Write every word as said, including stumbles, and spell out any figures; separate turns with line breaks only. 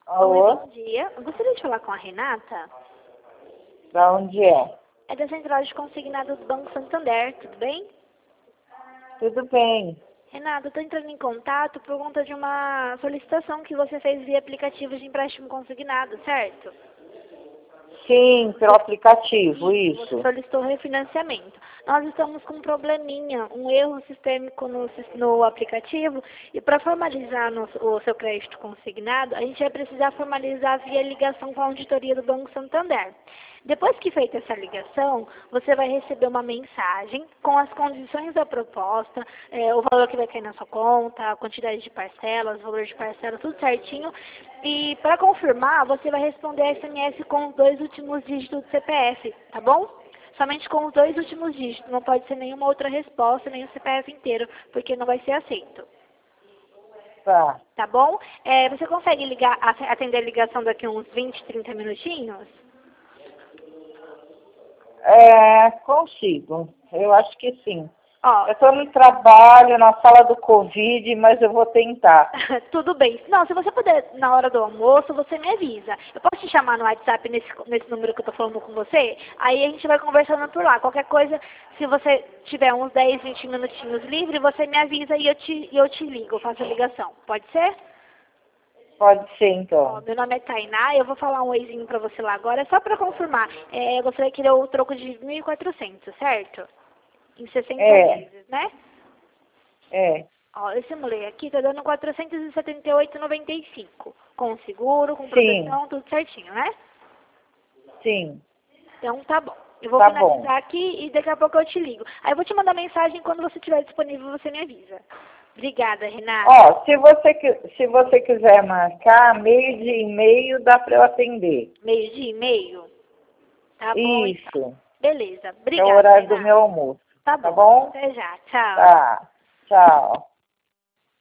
Oi,
Alô?
bom dia. Eu gostaria de falar com a Renata.
Da onde é?
É da Central de Consignado do Banco Santander, tudo bem?
Tudo bem.
Renata, eu estou entrando em contato por conta de uma solicitação que você fez via aplicativo de empréstimo consignado, certo?
Sim, pelo aplicativo,
Isso, você
isso.
solicitou refinanciamento. Nós estamos com um probleminha, um erro sistêmico no, sis- no aplicativo e para formalizar no- o seu crédito consignado, a gente vai precisar formalizar via ligação com a auditoria do Banco Santander. Depois que feita essa ligação, você vai receber uma mensagem com as condições da proposta, eh, o valor que vai cair na sua conta, a quantidade de parcelas, o valor de parcela, tudo certinho. E para confirmar, você vai responder a S M S com os dois últimos dígitos do C P F, tá bom? Somente com os dois últimos dígitos, não pode ser nenhuma outra resposta, nem o C P F inteiro, porque não vai ser aceito.
Tá.
Tá bom? Eh, você consegue ligar, at- atender a ligação daqui uns vinte, trinta minutinhos?
É, consigo. Eu acho que sim.
Ó,
Eu estou no trabalho, na sala do Covid, mas eu vou tentar.
tudo bem. Não, se você puder, na hora do almoço, você me avisa. Eu posso te chamar no WhatsApp nesse, nesse número que eu tô falando com você? Aí a gente vai conversando por lá. Qualquer coisa, se você tiver uns dez, vinte minutinhos livre, você me avisa e eu te, e eu te ligo, eu faço a ligação. Pode ser?
Pode ser,
Ó,
então.
meu nome é Tainá, eu vou falar um oizinho pra você lá agora, é só pra confirmar. É, você vai querer o troco de mil e quatrocentos, certo? Em sessenta
É,
vezes, né?
é.
Ó, eu simulei aqui, tá dando quatrocentos e setenta e oito reais e noventa e cinco centavos. Com seguro, com
Sim,
proteção, tudo certinho, né?
sim.
Então tá bom. Eu vou
Tá bom.
finalizar aqui e daqui a pouco eu te ligo. Aí eu vou te mandar mensagem quando você estiver disponível, você me avisa. Obrigada, Renata.
Ó, se você, qui- se você quiser marcar, meio de e-mail dá para eu atender.
Meio dia e meio? Tá bom, então.
Isso.
Beleza.
É o
Obrigada,
horário do
Renata.
meu almoço.
Tá
Tá
bom.
bom?
Até já. Tchau.
Tá. Tchau.